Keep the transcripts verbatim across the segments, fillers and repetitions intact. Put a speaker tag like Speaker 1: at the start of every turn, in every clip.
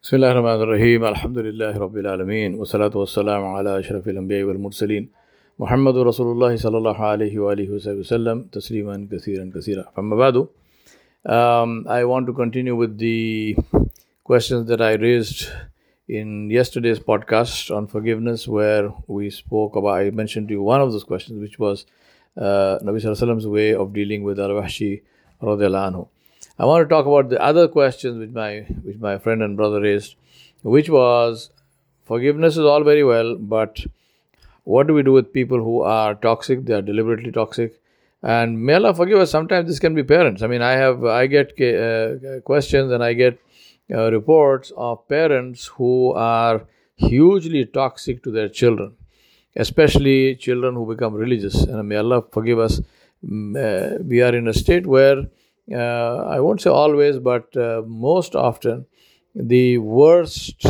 Speaker 1: بسم الله الرحمن الرحيم الحمد لله رب العالمين والصلاة والسلام على أشرف الأنبياء والمرسلين محمد رسول الله صلى الله عليه وآله وسلم تسليما كثيرا كثيرا. أما بعد, um, I want to continue with the questions that I raised in yesterday's podcast on forgiveness, where we spoke about, I mentioned to you one of those questions, which was uh, Nabi Sallallahu Alaihi Wasallam's way of dealing with Al-Wahshi radiyallahu anhu. I want to talk about the other questions which my which my friend and brother raised, which was, forgiveness is all very well, but what do we do with people who are toxic? They are deliberately toxic, and may Allah forgive us. Sometimes this can be parents. I mean, I have I get uh, questions and I get uh, reports of parents who are hugely toxic to their children, especially children who become religious. And may Allah forgive us. Uh, we are in a state where, Uh, I won't say always, but uh, most often, the worst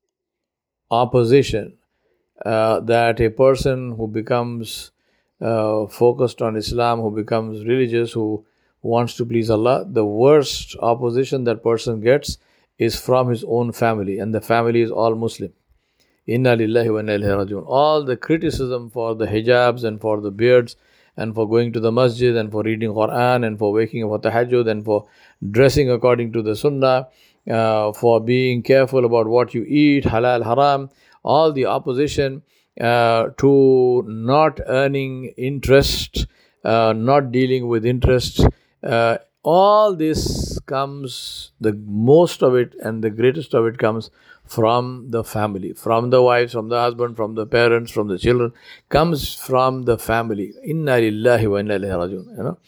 Speaker 1: opposition uh, that a person who becomes uh, focused on Islam, who becomes religious, who wants to please Allah, the worst opposition that person gets is from his own family, and the family is all Muslim. Inna lillahi wa inna ilaihi raji'un. All the criticism for the hijabs and for the beards, and for going to the masjid, and for reading Quran, and for waking up for tahajjud, and for dressing according to the sunnah, uh, for being careful about what you eat, halal, haram, all the opposition uh, to not earning interest, uh, not dealing with interest, uh, all this comes, the most of it and the greatest of it comes from the family, from the wives, from the husband, from the parents, from the children, comes from the family. Inna lillahi wa inna ilaihi raji'un. You know,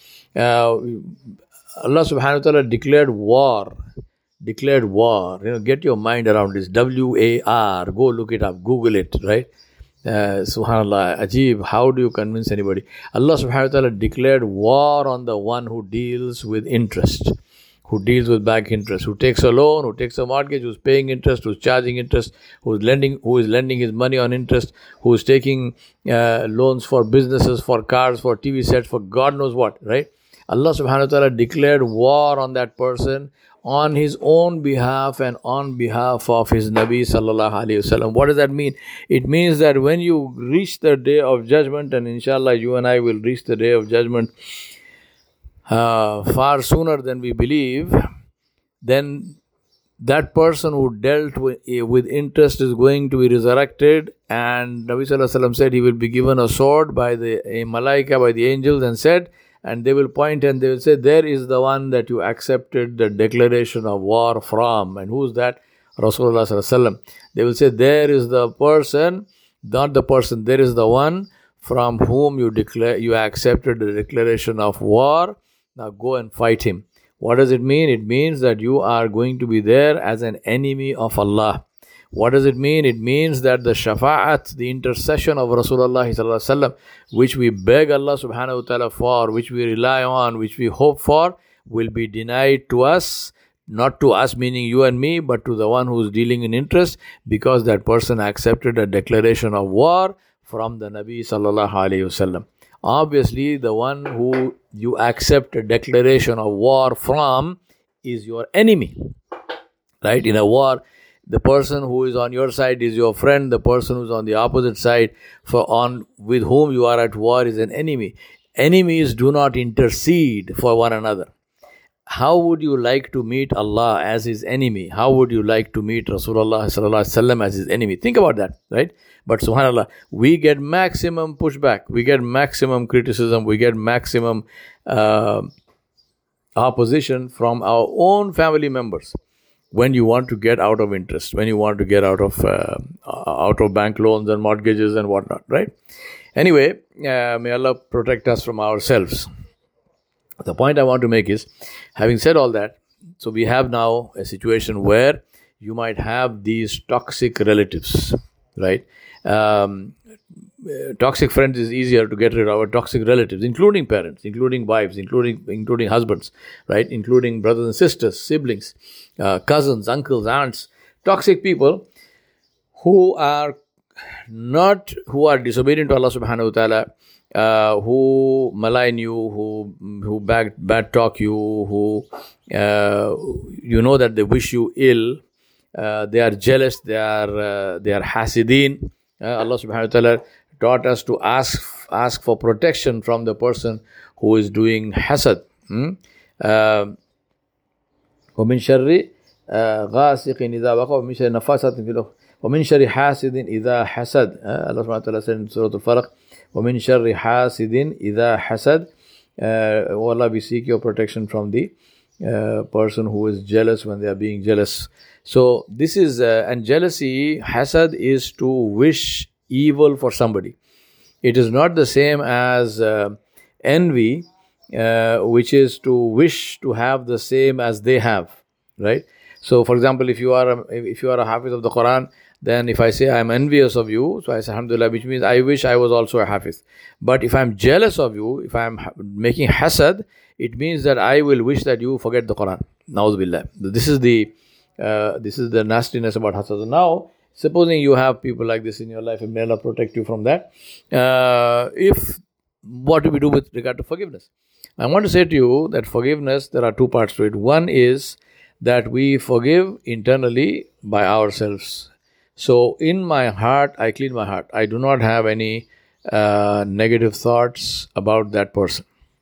Speaker 1: uh, Allah subhanahu wa ta'ala declared war, declared war. You know, get your mind around this. W A R. Go look it up. Google it. Right. Uh, Subhanallah, Ajib, how do you convince anybody? Allah subhanahu wa ta'ala declared war on the one who deals with interest, who deals with bank interest, who takes a loan, who takes a mortgage, who's paying interest, who's charging interest, who's lending, who is lending his money on interest, who's taking uh, loans for businesses, for cars, for T V sets, for God knows what, right? Allah subhanahu wa ta'ala declared war on that person on his own behalf and on behalf of his Nabi sallallahu alaihi wasallam. What does that mean? It means that when you reach the day of judgment, and inshallah you and I will reach the day of judgment uh, far sooner than we believe, then that person who dealt with, with interest is going to be resurrected, and Nabi sallallahu alaihi wasallam said he will be given a sword by the a malaika, by the angels, and said, and they will point and they will say, there is the one that you accepted the declaration of war from. And who's that? Rasulullah sallallahu alaihi wasallam. They will say, there is the person, not the person, there is the one from whom you declare you accepted the declaration of war. Now go and fight him. What does it mean? It means that you are going to be there as an enemy of Allah. What does it mean? It means that the shafa'at, the intercession of Rasulullah sallallahu alaihi wasallam, which we beg Allah subhanahu wa ta'ala for, which we rely on, which we hope for, will be denied to us. Not to us, meaning you and me, but to the one who is dealing in interest, because that person accepted a declaration of war from the Nabi sallallahu alaihi wasallam. Obviously, the one who you accept a declaration of war from is your enemy. Right? In a war, the person who is on your side is your friend. The person who is on the opposite side, for on with whom you are at war, is an enemy. Enemies do not intercede for one another. How would you like to meet Allah as his enemy? How would you like to meet Rasulullah sallallahu alaihi wasallam as his enemy? Think about that, right? But subhanallah, we get maximum pushback, we get maximum criticism, we get maximum uh, opposition from our own family members. When you want to get out of interest, when you want to get out of uh, out of bank loans and mortgages and whatnot, right? Anyway, uh, may Allah protect us from ourselves. The point I want to make is, having said all that, so we have now a situation where you might have these toxic relatives, right? Um, toxic friends is easier to get rid of. Toxic relatives, including parents, including wives, including including husbands, right? Including brothers and sisters, siblings, uh, cousins, uncles, aunts. Toxic people who are not, who are disobedient to Allah subhanahu wa ta'ala, uh, who malign you, who who bad, bad talk you, who uh, you know that they wish you ill, uh, they are jealous, they are uh, they are hasidin. Uh, Allah subhanahu wa ta'ala taught us to ask ask for protection from the person who is doing hasad. Hmm? Uh, ومن شر غاسق إذا وقب ومن شر نفاثات في العقد ومن شر حاسد إذا حسد. Allah subhanahu wa ta'ala said in Surah Al-Falaq, ومن شر حاسد إذا حسد. Uh, oh Allah, we seek your protection from the uh, person who is jealous when they are being jealous. So this is, uh, and jealousy, hasad, is to wish evil for somebody. It is not the same as uh, envy, uh, which is to wish to have the same as they have, right? So, for example, if you are a, if you are a hafiz of the Quran, then if I say I am envious of you, so I say alhamdulillah, which means I wish I was also a hafiz. But if I am jealous of you, if I am ha- making hasad, it means that I will wish that you forget the Quran. Na'udhu billah. This is the uh, this is the nastiness about hasad. Now, supposing you have people like this in your life, and may Allah protect you from that. Uh, if what do we do with regard to forgiveness? I want to say to you that forgiveness, there are two parts to it. One is that we forgive internally by ourselves. So in my heart, I clean my heart. I do not have any uh, negative thoughts about that person.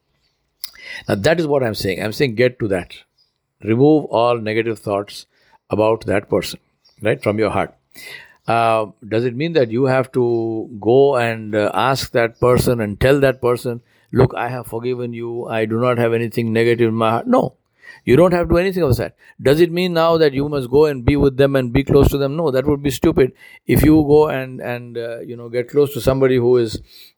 Speaker 1: Now that is what I'm saying. I'm saying get to that. Remove all negative thoughts about that person, right, from your heart. Uh, does it mean that you have to go and uh, ask that person and tell that person, look, I have forgiven you, I do not have anything negative in my heart? No, you don't have to do anything of that. Does it mean now that you must go and be with them and be close to them? No, that would be stupid. If you go and and uh, you know get close to somebody who is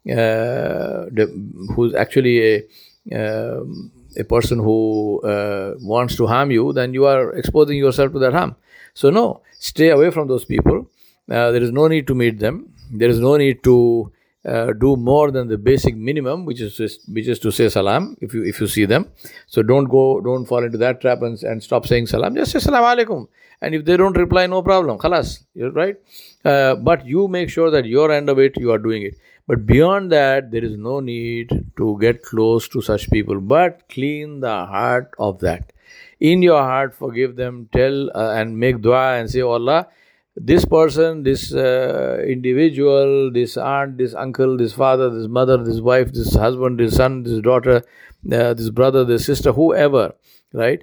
Speaker 1: uh, who's actually a uh, a person who uh, wants to harm you, then you are exposing yourself to that harm. So no, stay away from those people. Uh, there is no need to meet them. There is no need to uh, do more than the basic minimum, which is just, which is to say salam if you if you see them. So don't go, don't fall into that trap and, and stop saying salam. Just say salam alaikum, and if they don't reply, no problem. Khalas, you're right. Uh, but you make sure that your end of it, you are doing it. But beyond that, there is no need to get close to such people. But clean the heart of that. In your heart, forgive them. Tell uh, and make dua and say, oh Allah, this person, this uh, individual, this aunt, this uncle, this father, this mother, this wife, this husband, this son, this daughter, uh, this brother, this sister, whoever, right,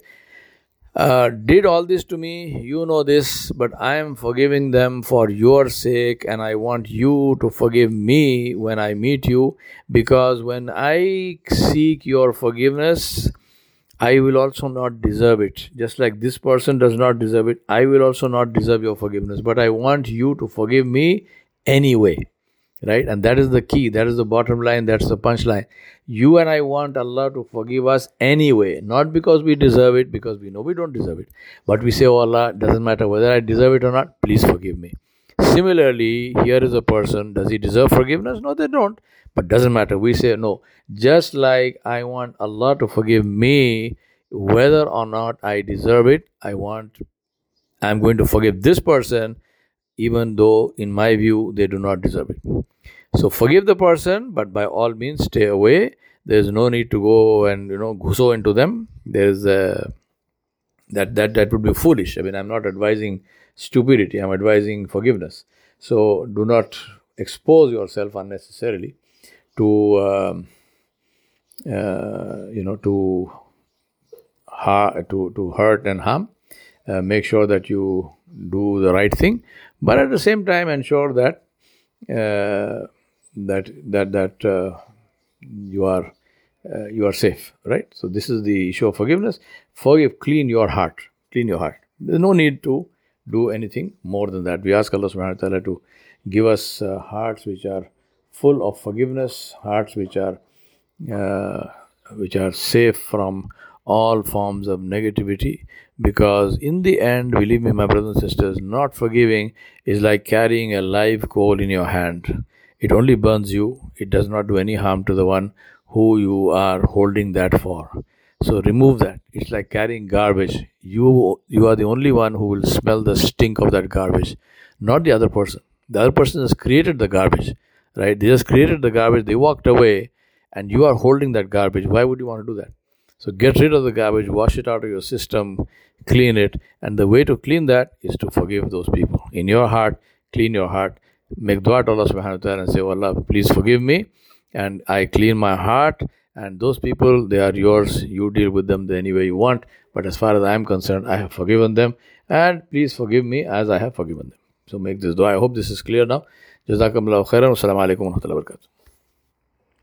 Speaker 1: uh, did all this to me, you know this, but I am forgiving them for your sake, and I want you to forgive me when I meet you, because when I seek your forgiveness, I will also not deserve it. Just like this person does not deserve it, I will also not deserve your forgiveness. But I want you to forgive me anyway. Right? And that is the key. That is the bottom line. That's the punchline. You and I want Allah to forgive us anyway. Not because we deserve it, because we know we don't deserve it. But we say, oh Allah, doesn't matter whether I deserve it or not, please forgive me. Similarly, here is a person, does he deserve forgiveness? No, they don't. But doesn't matter. We say, no, just like I want Allah to forgive me, whether or not I deserve it, I want, I'm going to forgive this person, even though in my view, they do not deserve it. So forgive the person, but by all means, stay away. There's no need to go and, you know, gusso into them. There's a, that, that, that would be foolish. I mean, I'm not advising stupidity. I'm advising forgiveness. So do not expose yourself unnecessarily to um, uh, you know to ha- to to hurt and harm. Uh, make sure that you do the right thing, but at the same time ensure that uh, that that that uh, you are uh, you are safe. Right. So this is the issue of forgiveness. Forgive, clean your heart. Clean your heart. There's no need to do anything more than that. We ask Allah subhanahu wa ta'ala to give us uh, hearts which are full of forgiveness, hearts which are uh, which are safe from all forms of negativity, because in the end, believe me, my brothers and sisters, not forgiving is like carrying a live coal in your hand. It only burns you. It does not do any harm to the one who you are holding that for. So remove that. It's like carrying garbage. You you are the only one who will smell the stink of that garbage, not the other person. The other person has created the garbage. Right? They just created the garbage, they walked away, and you are holding that garbage. Why would you want to do that? So get rid of the garbage, wash it out of your system, clean it. And the way to clean that is to forgive those people. In your heart, clean your heart. Make dua to Allah subhanahu wa ta'ala and say, oh Allah, please forgive me. And I clean my heart. And those people, they are yours. You deal with them the any way you want. But as far as I am concerned, I have forgiven them. And please forgive me as I have forgiven them. So make this dua. I hope this is clear now. Jazakumullahu khairan. Wassalamu alaikum wa rahmatullahi wa barakatuh.